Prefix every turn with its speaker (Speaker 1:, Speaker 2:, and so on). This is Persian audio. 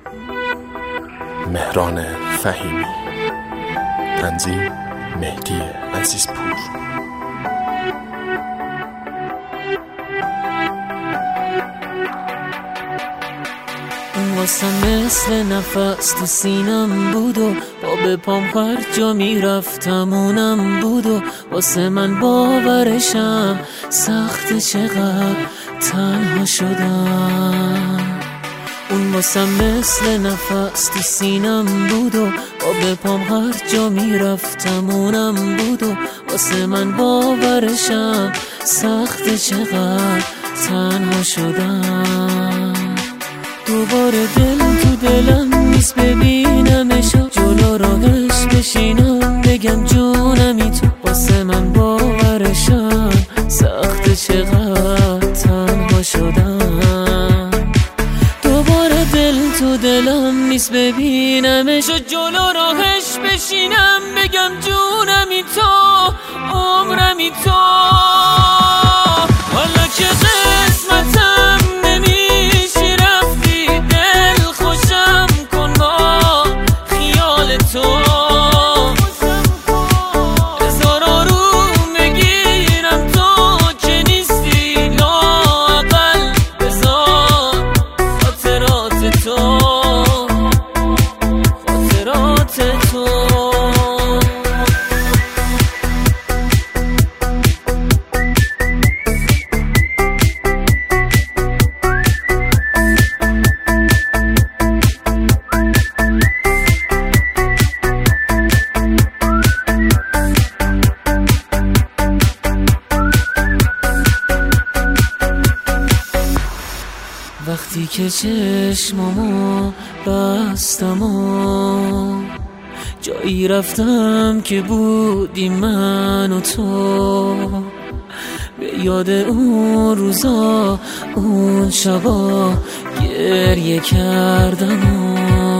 Speaker 1: مهران فهیمی. تنظیم مهدی عزیزپور.
Speaker 2: واسه مثل نفس تو سینم بود و با به پام هر جا میرفتم اونم بود و واسه من باورشم سخت چقدر تنها شدم. اون واسه مثل نفس تو سینم بود و با به پام هر جا میرفتم اونم بود و واسه من باورشم سخت چقدر تنها شدم. دوباره دل تو دلم نیست ببینمش و جلو راهش بشینم بگم جونمی تو واسه من باورشم سخت چقدر تنها شدم. دوباره دل تو دلم نیست ببینمش و جلو راهش بشینم بگم جونمی تو عمرمی تو. حالا که قسمتم نمیشی رفتی دل خوشم کن با خیال تو. هزار آروم بگیرم تو که نیستی لااقل بذار خاطرات تو خاطرات تو. وقتی که چشمامو بستم و جایی رفتم که بودی من و تو، به یاد اون روزا اون شبا گریه کردم و